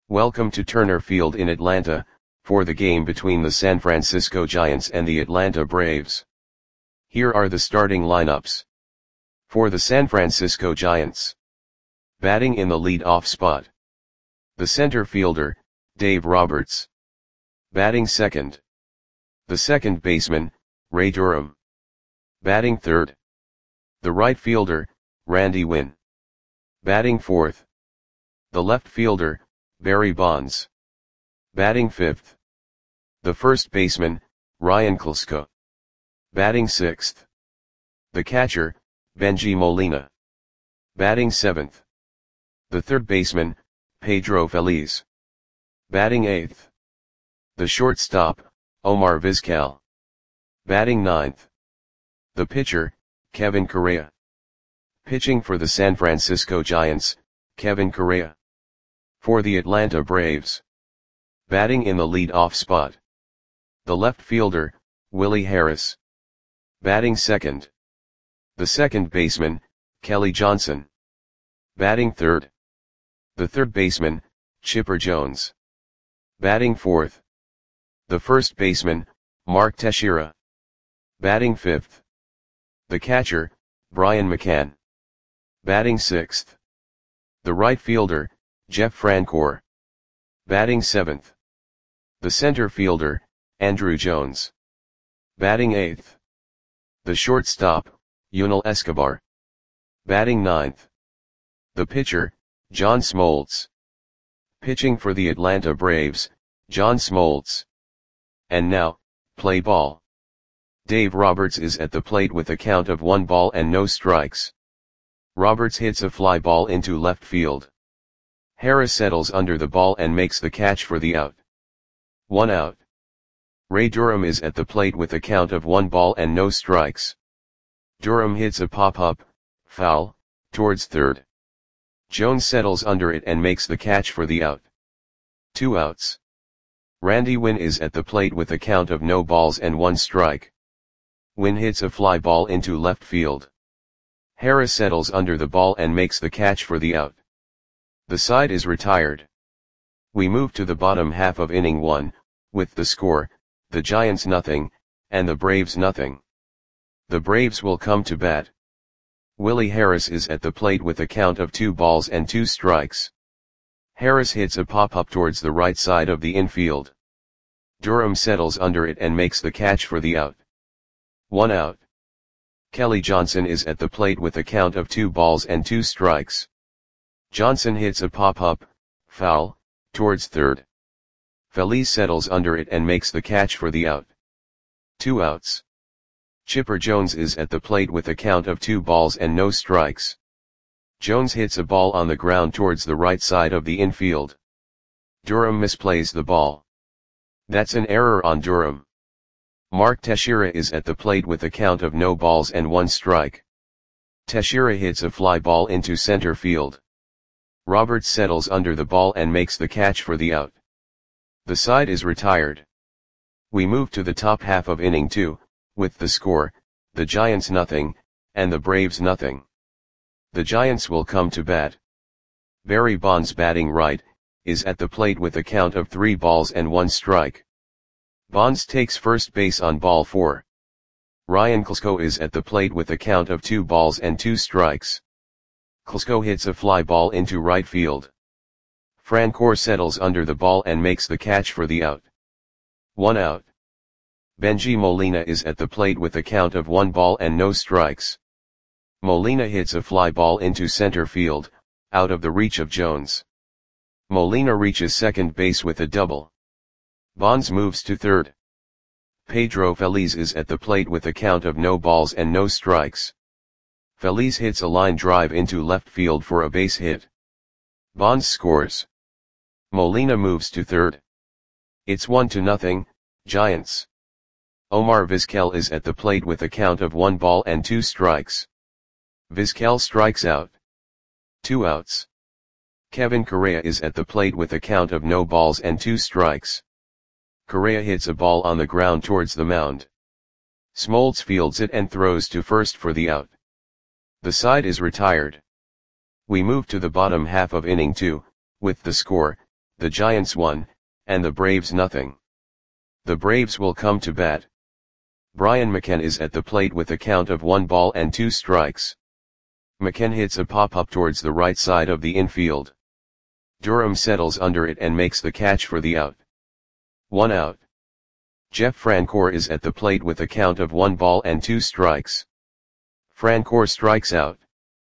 Welcome to Turner Field in Atlanta, for the game between the San Francisco Giants and the Atlanta Braves. Here are the starting lineups. For the San Francisco Giants. Batting in the lead-off spot. The center fielder, Dave Roberts. Batting second. The second baseman, Ray Durham. Batting third. The right fielder, Randy Winn. Batting fourth. The left fielder, Barry Bonds. Batting fifth. The first baseman, Ryan Klesko. Batting sixth. The catcher, Bengie Molina. Batting seventh. The third baseman, Pedro Feliz. Batting eighth. The shortstop, Omar Vizquel. Batting ninth. The pitcher, Kevin Correa. Pitching for the San Francisco Giants, Kevin Correa. For the Atlanta Braves. Batting in the lead-off spot. The left fielder, Willie Harris. Batting second. The second baseman, Kelly Johnson. Batting third. The third baseman, Chipper Jones. Batting fourth. The first baseman, Mark Teixeira. Batting fifth. The catcher, Brian McCann. Batting sixth. The right fielder, Jeff Francoeur. Batting seventh. The center fielder, Andruw Jones. Batting eighth. The shortstop, Yunel Escobar. Batting ninth. The pitcher, John Smoltz. Pitching for the Atlanta Braves, John Smoltz. And now, play ball. Dave Roberts is at the plate with a count of 1 ball and no strikes. Roberts hits a fly ball into left field. Harris settles under the ball and makes the catch for the out. 1 out. Ray Durham is at the plate with a count of 1 ball and no strikes. Durham hits a pop-up, foul, towards third. Jones settles under it and makes the catch for the out. 2 outs. Randy Winn is at the plate with a count of no balls and 1 strike. Winn hits a fly ball into left field. Harris settles under the ball and makes the catch for the out. The side is retired. We move to the bottom half of inning 1, with the score, the Giants nothing, and the Braves nothing. The Braves will come to bat. Willie Harris is at the plate with a count of 2 balls and 2 strikes. Harris hits a pop-up towards the right side of the infield. Durham settles under it and makes the catch for the out. 1 out. Kelly Johnson is at the plate with a count of 2 balls and 2 strikes. Johnson hits a pop-up, foul, towards third. Feliz settles under it and makes the catch for the out. 2 outs. Chipper Jones is at the plate with a count of 2 balls and no strikes. Jones hits a ball on the ground towards the right side of the infield. Durham misplays the ball. That's an error on Durham. Mark Teixeira is at the plate with a count of no balls and 1 strike. Teixeira hits a fly ball into center field. Roberts settles under the ball and makes the catch for the out. The side is retired. We move to the top half of inning 2, with the score, the Giants nothing, and the Braves nothing. The Giants will come to bat. Barry Bonds batting right, is at the plate with a count of 3 balls and 1 strike. Bonds takes first base on ball 4. Ryan Klesko is at the plate with a count of 2 balls and 2 strikes. Klesko hits a fly ball into right field. Francoeur settles under the ball and makes the catch for the out. 1 out. Bengie Molina is at the plate with a count of 1 ball and no strikes. Molina hits a fly ball into center field, out of the reach of Jones. Molina reaches second base with a double. Bonds moves to third. Pedro Feliz is at the plate with a count of no balls and no strikes. Feliz hits a line drive into left field for a base hit. Bonds scores. Molina moves to third. It's 1-0, Giants. Omar Vizquel is at the plate with a count of 1 ball and 2 strikes. Vizquel strikes out. 2 outs. Kevin Correa is at the plate with a count of no balls and 2 strikes. Correa hits a ball on the ground towards the mound. Smoltz fields it and throws to first for the out. The side is retired. We move to the bottom half of inning 2, with the score, the Giants 1, and the Braves nothing. The Braves will come to bat. Brian McCann is at the plate with a count of 1 ball and 2 strikes. McCann hits a pop-up towards the right side of the infield. Durham settles under it and makes the catch for the out. 1 out. Jeff Francoeur is at the plate with a count of 1 ball and 2 strikes. Francoeur strikes out.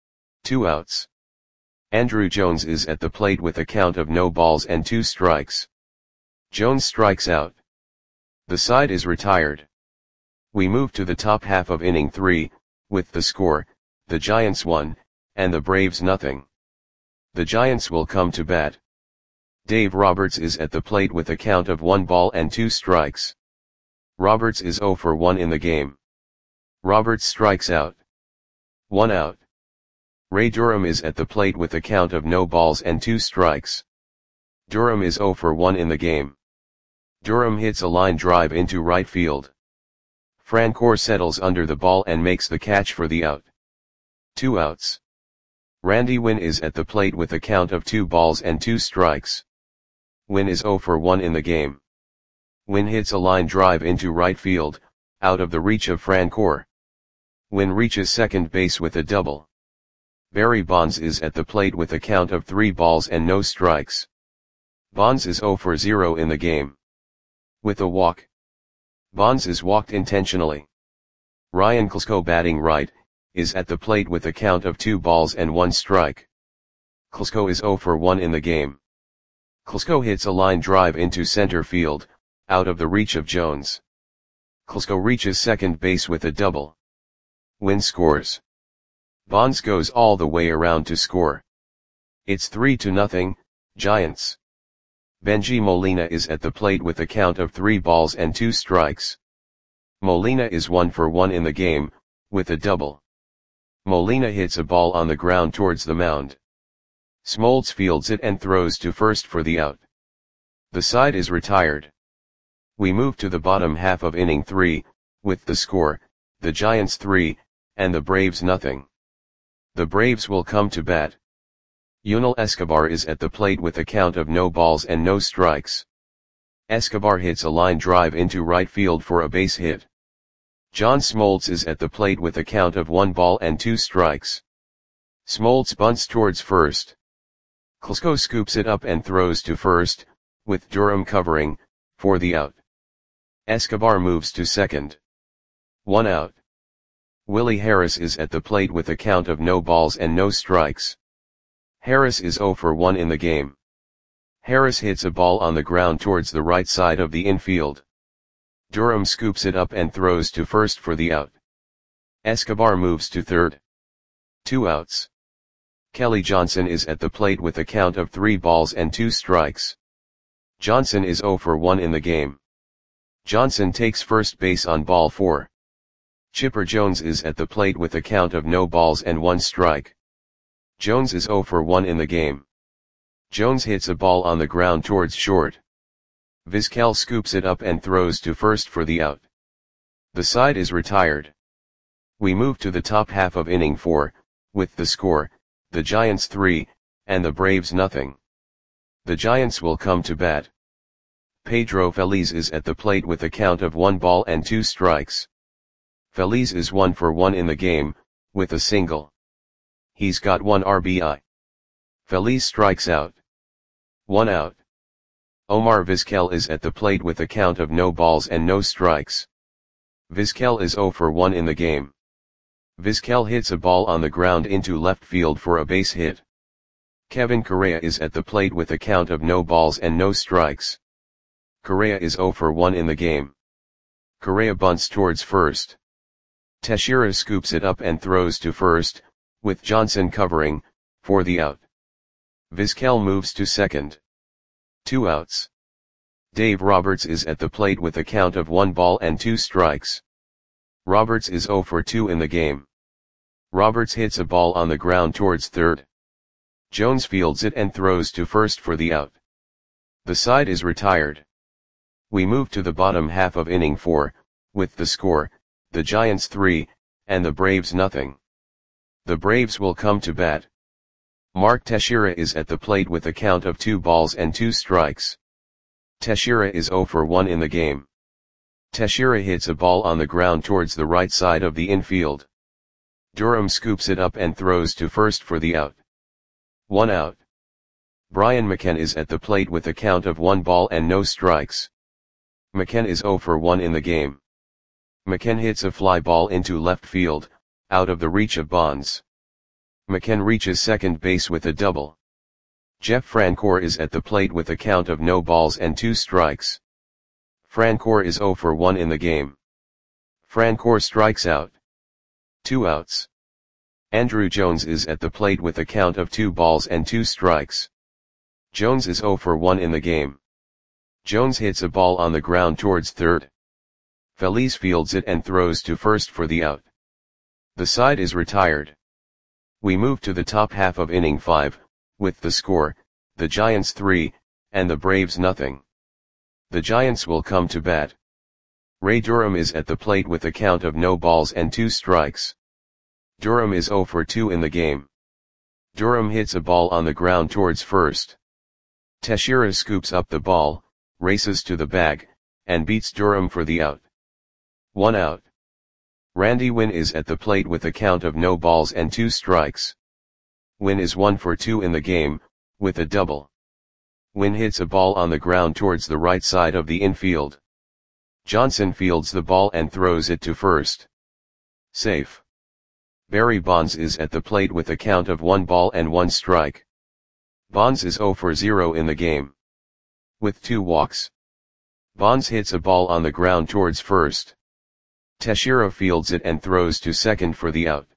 2 outs. Andruw Jones is at the plate with a count of no balls and 2 strikes. Jones strikes out. The side is retired. We move to the top half of inning 3, with the score, the Giants 1, and the Braves nothing. The Giants will come to bat. Dave Roberts is at the plate with a count of 1 ball and 2 strikes. Roberts is 0 for 1 in the game. Roberts strikes out. 1 out. Ray Durham is at the plate with a count of no balls and 2 strikes. Durham is 0 for 1 in the game. Durham hits a line drive into right field. Francoeur settles under the ball and makes the catch for the out. 2 outs. Randy Winn is at the plate with a count of 2 balls and 2 strikes. Winn is 0 for 1 in the game. Winn hits a line drive into right field, out of the reach of Francoeur. Winn reaches second base with a double. Barry Bonds is at the plate with a count of 3 balls and no strikes. Bonds is 0 for 0 in the game. With a walk. Bonds is walked intentionally. Ryan Klesko, batting right, is at the plate with a count of 2 balls and 1 strike. Klesko is 0 for 1 in the game. Klesko hits a line drive into center field, out of the reach of Jones. Klesko reaches second base with a double. Winn scores. Bonds goes all the way around to score. It's 3-0, Giants. Bengie Molina is at the plate with a count of 3 balls and 2 strikes. Molina is 1 for 1 in the game, with a double. Molina hits a ball on the ground towards the mound. Smoltz fields it and throws to first for the out. The side is retired. We move to the bottom half of inning 3, with the score, the Giants 3, and the Braves nothing. The Braves will come to bat. Yunel Escobar is at the plate with a count of no balls and no strikes. Escobar hits a line drive into right field for a base hit. John Smoltz is at the plate with a count of 1 ball and 2 strikes. Smoltz bunts towards first. Klesko scoops it up and throws to first, with Durham covering, for the out. Escobar moves to second. 1 out. Willie Harris is at the plate with a count of no balls and no strikes. Harris is 0 for 1 in the game. Harris hits a ball on the ground towards the right side of the infield. Durham scoops it up and throws to first for the out. Escobar moves to third. 2 outs. Kelly Johnson is at the plate with a count of 3 balls and 2 strikes. Johnson is 0 for 1 in the game. Johnson takes first base on ball 4. Chipper Jones is at the plate with a count of no balls and 1 strike. Jones is 0 for 1 in the game. Jones hits a ball on the ground towards short. Vizquel scoops it up and throws to first for the out. The side is retired. We move to the top half of inning 4, with the score, the Giants 3, and the Braves nothing. The Giants will come to bat. Pedro Feliz is at the plate with a count of 1 ball and 2 strikes. Feliz is 1 for 1 in the game, with a single. He's got 1 RBI. Feliz strikes out. 1 out. Omar Vizquel is at the plate with a count of no balls and no strikes. Vizquel is 0 for 1 in the game. Vizquel hits a ball on the ground into left field for a base hit. Kevin Correa is at the plate with a count of no balls and no strikes. Correa is 0 for 1 in the game. Correa bunts towards first. Teixeira scoops it up and throws to first, with Johnson covering, for the out. Vizquel moves to second. 2 outs. Dave Roberts is at the plate with a count of 1 ball and 2 strikes. Roberts is 0 for 2 in the game. Roberts hits a ball on the ground towards third. Jones fields it and throws to first for the out. The side is retired. We move to the bottom half of inning 4, with the score, the Giants 3, and the Braves nothing. The Braves will come to bat. Mark Teixeira is at the plate with a count of 2 balls and 2 strikes. Teixeira is 0 for 1 in the game. Teixeira hits a ball on the ground towards the right side of the infield. Durham scoops it up and throws to first for the out. 1 out. Brian McCann is at the plate with a count of 1 ball and no strikes. McCann is 0 for 1 in the game. McCann hits a fly ball into left field, out of the reach of Bonds. McCann reaches second base with a double. Jeff Francoeur is at the plate with a count of no balls and 2 strikes. Francoeur is 0 for 1 in the game. Francoeur strikes out. 2 outs. Andruw Jones is at the plate with a count of 2 balls and 2 strikes. Jones is 0 for 1 in the game. Jones hits a ball on the ground towards third. Feliz fields it and throws to first for the out. The side is retired. We move to the top half of inning 5, with the score, the Giants 3, and the Braves nothing. The Giants will come to bat. Ray Durham is at the plate with a count of no balls and 2 strikes. Durham is 0 for 2 in the game. Durham hits a ball on the ground towards first. Teixeira scoops up the ball, races to the bag, and beats Durham for the out. 1 out. Randy Winn is at the plate with a count of no balls and 2 strikes. Winn is 1 for 2 in the game, with a double. Winn hits a ball on the ground towards the right side of the infield. Johnson fields the ball and throws it to first. Safe. Barry Bonds is at the plate with a count of 1 ball and 1 strike. Bonds is 0 for 0 in the game. With 2 walks. Bonds hits a ball on the ground towards first. Teixeira fields it and throws to second for the out.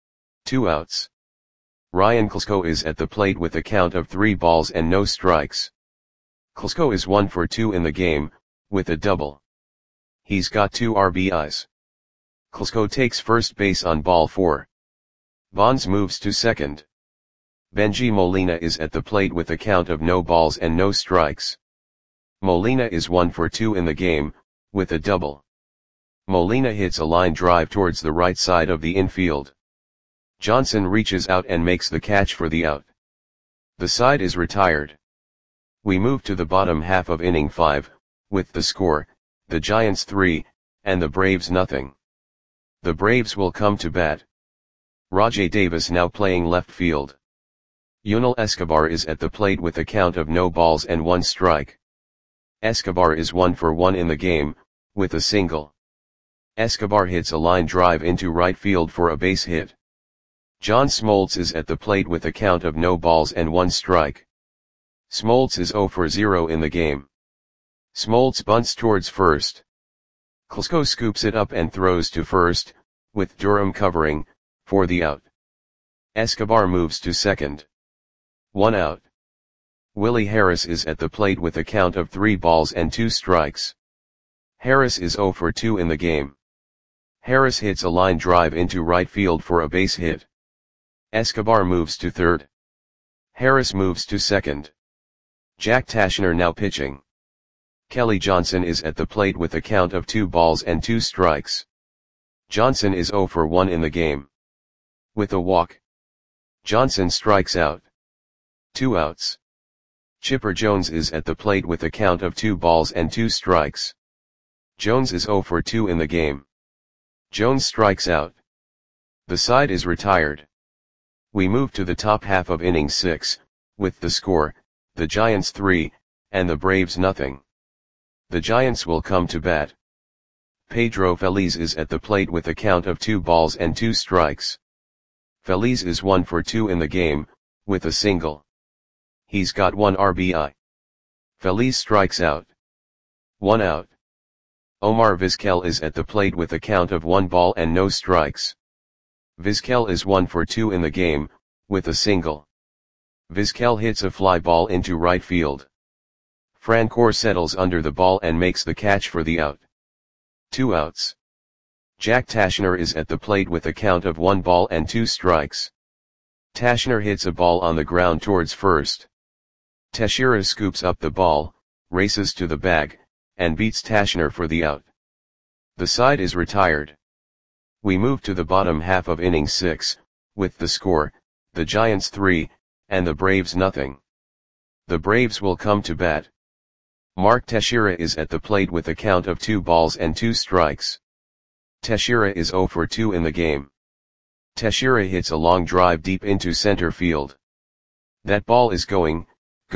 2 outs. Ryan Klesko is at the plate with a count of 3 balls and no strikes. Klesko is 1 for 2 in the game, with a double. He's got 2 RBIs. Klesko takes first base on ball 4. Bonds moves to second. Benji Molina is at the plate with a count of no balls and no strikes. Molina is 1 for 2 in the game, with a double. Molina hits a line drive towards the right side of the infield. Johnson reaches out and makes the catch for the out. The side is retired. We move to the bottom half of inning 5, with the score, the Giants 3, and the Braves nothing. The Braves will come to bat. Rajai Davis now playing left field. Yunel Escobar is at the plate with a count of no balls and 1 strike. Escobar is 1 for 1 in the game, with a single. Escobar hits a line drive into right field for a base hit. John Smoltz is at the plate with a count of no balls and 1 strike. Smoltz is 0 for 0 in the game. Smoltz bunts towards first. Klesko scoops it up and throws to first, with Durham covering, for the out. Escobar moves to second. 1 out. Willie Harris is at the plate with a count of 3 balls and 2 strikes. Harris is 0 for 2 in the game. Harris hits a line drive into right field for a base hit. Escobar moves to third. Harris moves to second. Jack Tashner now pitching. Kelly Johnson is at the plate with a count of 2 balls and 2 strikes. Johnson is 0 for 1 in the game. With a walk. Johnson strikes out. 2 outs. Chipper Jones is at the plate with a count of 2 balls and 2 strikes. Jones is 0 for 2 in the game. Jones strikes out. The side is retired. We move to the top half of inning 6, with the score, the Giants 3, and the Braves nothing. The Giants will come to bat. Pedro Feliz is at the plate with a count of 2 balls and 2 strikes. Feliz is 1 for 2 in the game, with a single. He's got 1 RBI. Feliz strikes out. 1 out. Omar Vizquel is at the plate with a count of 1 ball and no strikes. Vizquel is 1 for 2 in the game, with a single. Vizquel hits a fly ball into right field. Francoeur settles under the ball and makes the catch for the out. 2 outs. Jack Tashner is at the plate with a count of 1 ball and 2 strikes. Tashner hits a ball on the ground towards first. Teixeira scoops up the ball, races to the bag, and beats Tashner for the out. The side is retired. We move to the bottom half of inning 6, with the score, the Giants 3, and the Braves nothing. The Braves will come to bat. Mark Teixeira is at the plate with a count of 2 balls and 2 strikes. Teixeira is 0 for 2 in the game. Teixeira hits a long drive deep into center field. That ball is gone.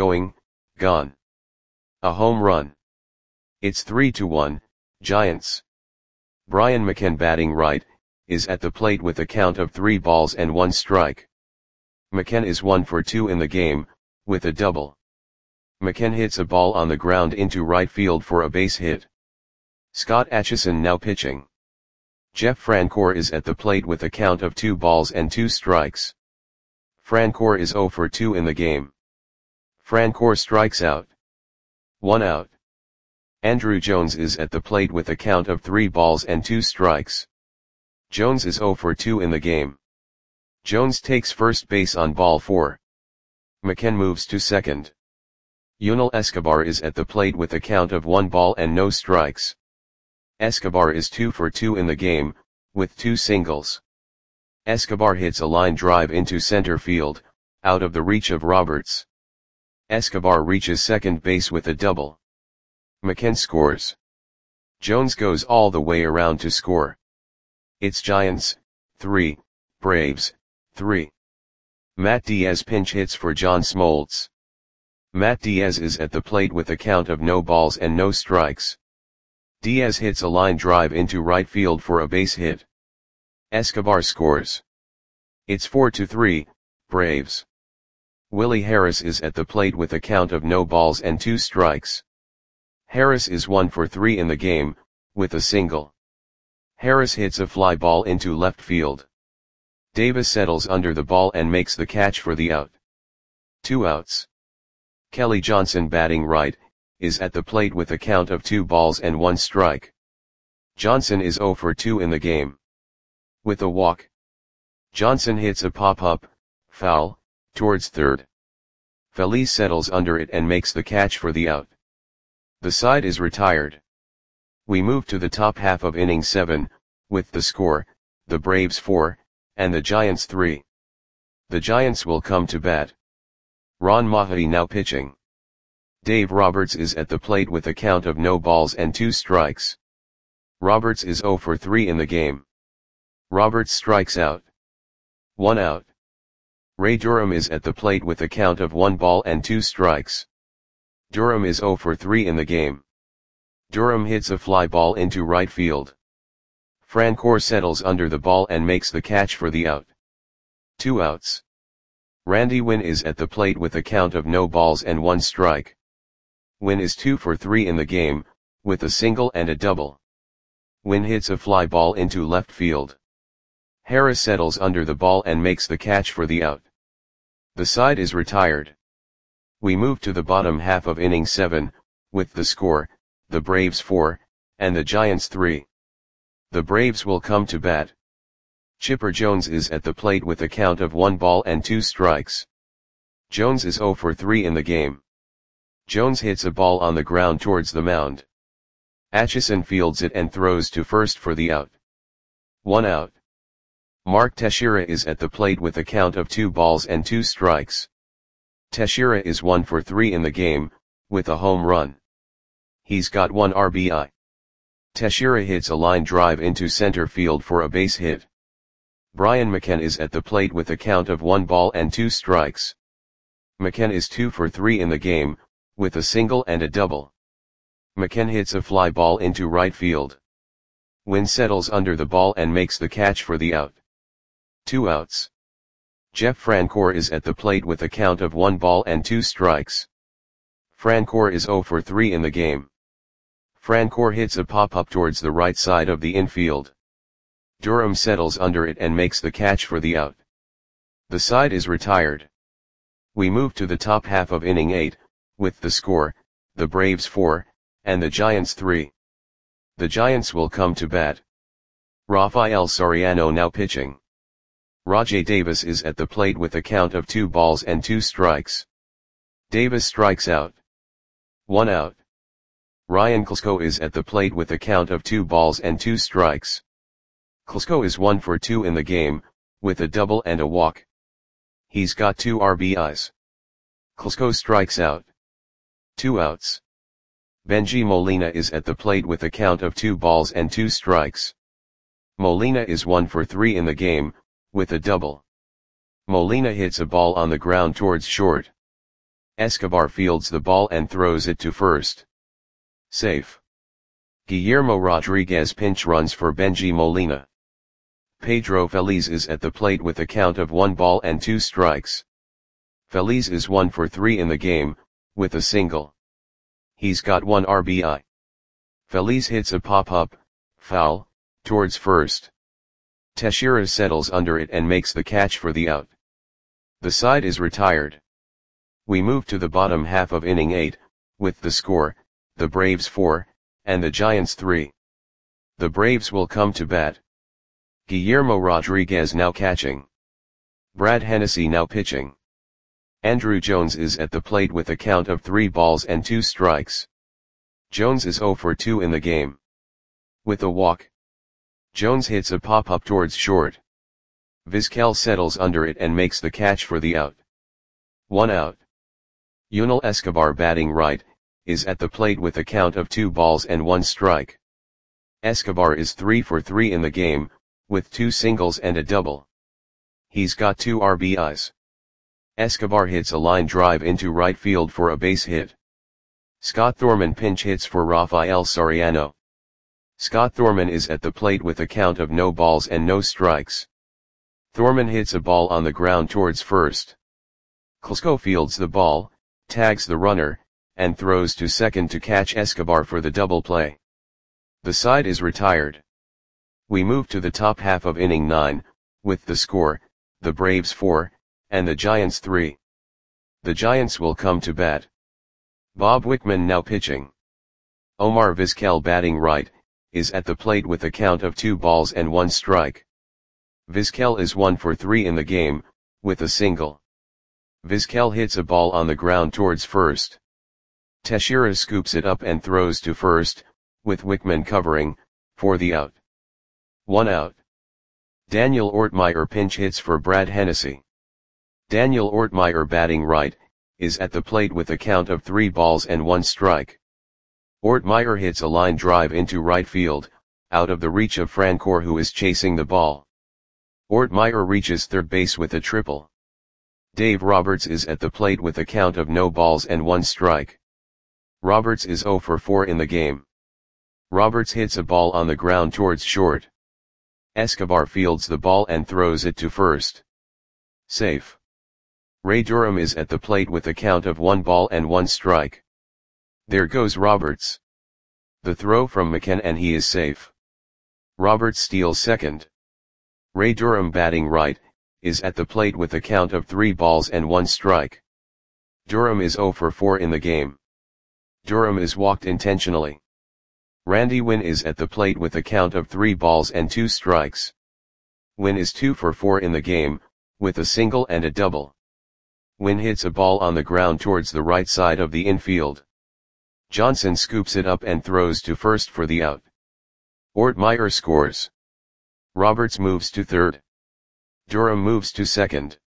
A home run. It's 3-1, Giants. Brian McCann batting right, is at the plate with a count of 3 balls and 1 strike. McCann is 1 for 2 in the game, with a double. McCann hits a ball on the ground into right field for a base hit. Scott Atchison now pitching. Jeff Francoeur is at the plate with a count of 2 balls and 2 strikes. Francoeur is 0 for 2 in the game. Francoeur strikes out. 1 out. Andruw Jones is at the plate with a count of 3 balls and 2 strikes. Jones is 0 for 2 in the game. Jones takes first base on ball 4. McCann moves to second. Yunel Escobar is at the plate with a count of 1 ball and no strikes. Escobar is 2 for 2 in the game, with 2 singles. Escobar hits a line drive into center field, out of the reach of Roberts. Escobar reaches second base with a double. McCann scores. Jones goes all the way around to score. It's Giants, 3, Braves, 3. Matt Diaz pinch hits for John Smoltz. Matt Diaz is at the plate with a count of no balls and no strikes. Diaz hits a line drive into right field for a base hit. Escobar scores. It's 4-3, Braves. Willie Harris is at the plate with a count of no balls and 2 strikes. Harris is 1 for 3 in the game, with a single. Harris hits a fly ball into left field. Davis settles under the ball and makes the catch for the out. 2 outs. Kelly Johnson batting right, is at the plate with a count of 2 balls and 1 strike. Johnson is 0 for 2 in the game. With a walk. Johnson hits a pop-up, foul, towards third. Feliz settles under it and makes the catch for the out. The side is retired. We move to the top half of inning 7, with the score, the Braves 4, and the Giants 3. The Giants will come to bat. Ron Mahaty now pitching. Dave Roberts is at the plate with a count of no balls and 2 strikes. Roberts is 0 for 3 in the game. Roberts strikes out. 1 out. Ray Durham is at the plate with a count of 1 ball and 2 strikes. Durham is 0 for 3 in the game. Durham hits a fly ball into right field. Francoeur settles under the ball and makes the catch for the out. 2 outs. Randy Winn is at the plate with a count of no balls and 1 strike. Winn is 2 for 3 in the game, with a single and a double. Winn hits a fly ball into left field. Harris settles under the ball and makes the catch for the out. The side is retired. We move to the bottom half of inning 7, with the score, the Braves 4, and the Giants 3. The Braves will come to bat. Chipper Jones is at the plate with a count of 1 ball and 2 strikes. Jones is 0 for 3 in the game. Jones hits a ball on the ground towards the mound. Atchison fields it and throws to first for the out. 1 out. Mark Teixeira is at the plate with a count of 2 balls and 2 strikes. Teixeira is 1 for 3 in the game, with a home run. He's got 1 RBI. Teixeira hits a line drive into center field for a base hit. Brian McCann is at the plate with a count of 1 ball and 2 strikes. McCann is 2 for 3 in the game, with a single and a double. McCann hits a fly ball into right field. Winn settles under the ball and makes the catch for the out. 2 outs. Jeff Francoeur is at the plate with a count of 1 ball and 2 strikes. Francoeur is 0 for 3 in the game. Francoeur hits a pop-up towards the right side of the infield. Durham settles under it and makes the catch for the out. The side is retired. We move to the top half of inning 8, with the score, the Braves 4, and the Giants 3. The Giants will come to bat. Rafael Soriano now pitching. Rajai Davis is at the plate with a count of 2 balls and 2 strikes. Davis strikes out. 1 out. Ryan Klesko is at the plate with a count of 2 balls and 2 strikes. Klesko is 1 for 2 in the game, with a double and a walk. He's got 2 RBIs. Klesko strikes out. 2 outs. Bengie Molina is at the plate with a count of 2 balls and 2 strikes. Molina is 1 for 3 in the game, with a double. Molina hits a ball on the ground towards short. Escobar fields the ball and throws it to first. Safe. Guillermo Rodriguez pinch runs for Bengie Molina. Pedro Feliz is at the plate with a count of 1 ball and 2 strikes. Feliz is 1 for 3 in the game, with a single. He's got 1 RBI. Feliz hits a pop-up, foul, towards first. Teixeira settles under it and makes the catch for the out. The side is retired. We move to the bottom half of inning 8, with the score, the Braves 4, and the Giants 3. The Braves will come to bat. Guillermo Rodriguez now catching. Brad Hennessy now pitching. Andruw Jones is at the plate with a count of 3 balls and 2 strikes. Jones is 0 for 2 in the game. With a walk. Jones hits a pop-up towards short. Vizquel settles under it and makes the catch for the out. 1 out. Yunel Escobar batting right, is at the plate with a count of 2 balls and 1 strike. Escobar is 3 for 3 in the game, with 2 singles and a double. He's got 2 RBIs. Escobar hits a line drive into right field for a base hit. Scott Thorman pinch hits for Rafael Soriano. Scott Thorman is at the plate with a count of no balls and no strikes. Thorman hits a ball on the ground towards first. Klesko fields the ball, tags the runner, and throws to second to catch Escobar for the double play. The side is retired. We move to the top half of inning 9, with the score, the Braves 4, and the Giants 3. The Giants will come to bat. Bob Wickman now pitching. Omar Vizquel batting right, is at the plate with a count of 2 balls and 1 strike. Vizquel is 1 for 3 in the game, with a single. Vizquel hits a ball on the ground towards first. Teixeira scoops it up and throws to first, with Wickman covering, for the out. 1 out. Daniel Ortmeyer pinch hits for Brad Hennessy. Daniel Ortmeyer batting right, is at the plate with a count of 3 balls and 1 strike. Ortmeyer hits a line drive into right field, out of the reach of Francoeur who is chasing the ball. Ortmeyer reaches third base with a triple. Dave Roberts is at the plate with a count of no balls and 1 strike. Roberts is 0 for 4 in the game. Roberts hits a ball on the ground towards short. Escobar fields the ball and throws it to first. Safe. Ray Durham is at the plate with a count of 1 ball and 1 strike. There goes Roberts. The throw from McKen and he is safe. Roberts steals second. Ray Durham batting right, is at the plate with a count of 3 balls and 1 strike. Durham is 0 for 4 in the game. Durham is walked intentionally. Randy Winn is at the plate with a count of 3 balls and 2 strikes. Winn is 2 for 4 in the game, with a single and a double. Winn hits a ball on the ground towards the right side of the infield. Johnson scoops it up and throws to first for the out. Ortmeyer scores. Roberts moves to third. Durham moves to second.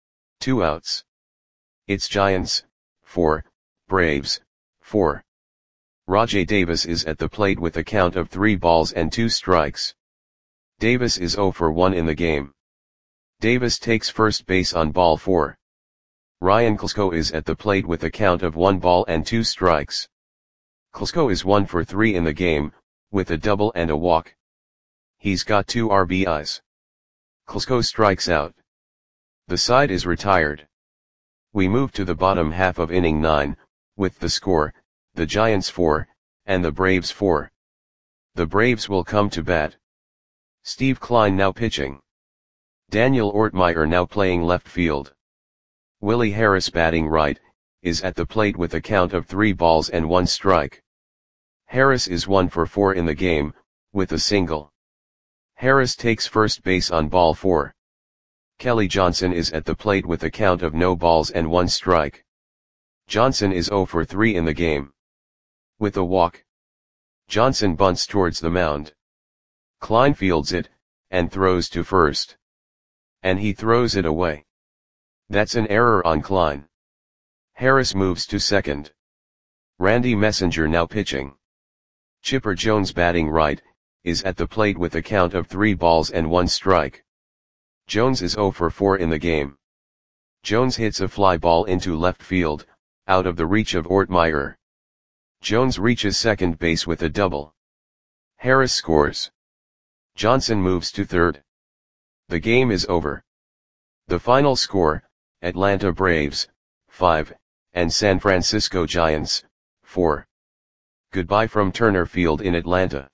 2 outs. It's Giants, 4, Braves, 4. Rajai Davis is at the plate with a count of 3 balls and 2 strikes. Davis is 0 for 1 in the game. Davis takes first base on ball 4. Ryan Klesko is at the plate with a count of 1 ball and 2 strikes. Klesko is 1 for 3 in the game, with a double and a walk. He's got 2 RBIs. Klesko strikes out. The side is retired. We move to the bottom half of inning 9, with the score, the Giants 4, and the Braves 4. The Braves will come to bat. Steve Klein now pitching. Daniel Ortmeyer now playing left field. Willie Harris batting right, is at the plate with a count of 3 balls and 1 strike. Harris is 1 for 4 in the game, with a single. Harris takes first base on ball 4. Kelly Johnson is at the plate with a count of no balls and 1 strike. Johnson is 0 for 3 in the game. With a walk. Johnson bunts towards the mound. Klein fields it, and throws to first. And he throws it away. That's an error on Klein. Harris moves to second. Randy Messenger now pitching. Chipper Jones batting right, is at the plate with a count of 3 balls and 1 strike. Jones is 0 for 4 in the game. Jones hits a fly ball into left field, out of the reach of Ortmeyer. Jones reaches second base with a double. Harris scores. Johnson moves to third. The game is over. The final score, Atlanta Braves, 5, and San Francisco Giants, 4. Goodbye from Turner Field in Atlanta.